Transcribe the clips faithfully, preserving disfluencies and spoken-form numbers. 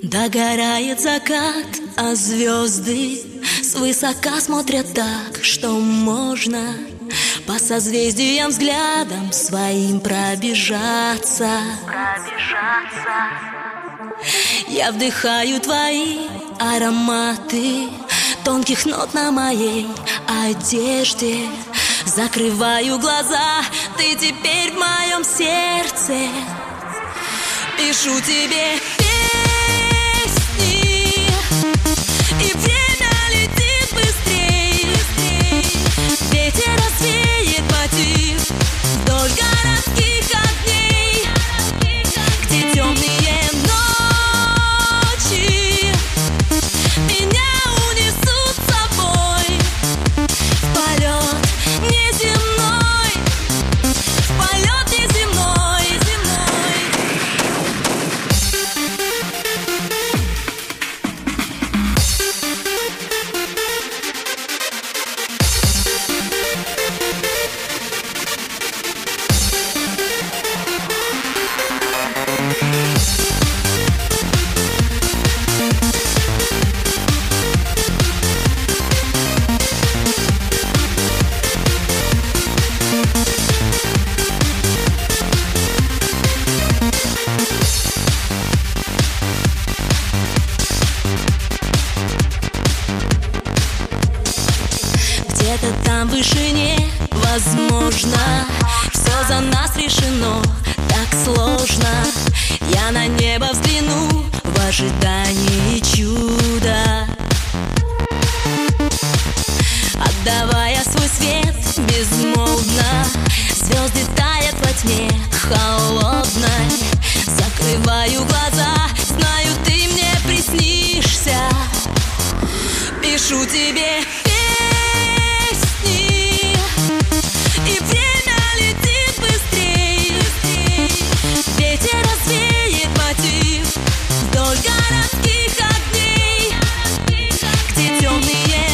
Догорает закат, а звезды свысока смотрят так, что можно по созвездиям взглядом своим пробежаться. Пробежаться. Я вдыхаю твои ароматы тонких нот на моей одежде. Закрываю глаза, ты теперь в моем сердце. Пишу тебе песни, и время летит быстрей. Ветер развеет мотив вдоль городских огней, где темные ночи меня унесут с собой в полет неземной, в полет неземной, земной. Где-то там в вышине, возможно, все за нас решено, так сложно. Я на небо взгляну в ожидании чуда, отдавая свой свет безмолвно. Звезды таят во тьме холодной. Закрываю глаза, знаю, ты мне приснишься. Пишу тебе песни, и время летит быстрей. Ветер развеет мотив вдоль городских огней, где темные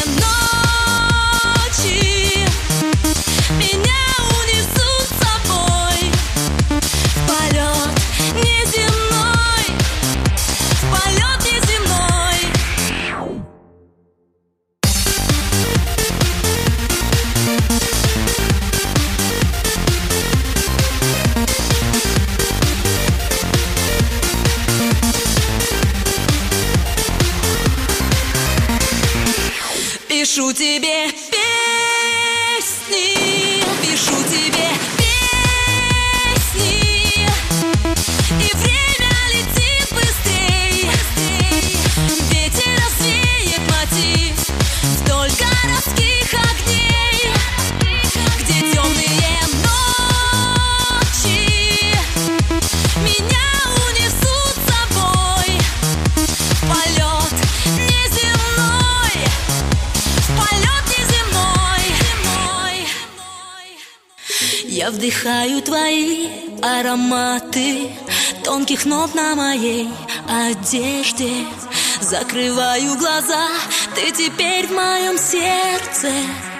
ночи меня унесут с собой в полет неземной, в полет неземной. Пишу тебе песни, пишу тебе песни, и время летит быстрей. Ветер развеет мотив вдоль городских огней, где темные ночи меня унесут с собой в полет неземной, в полет неземной, земной. Я вдыхаю твои ароматы тонких нот на моей одежде. Закрываю глаза, ты теперь в моем сердце.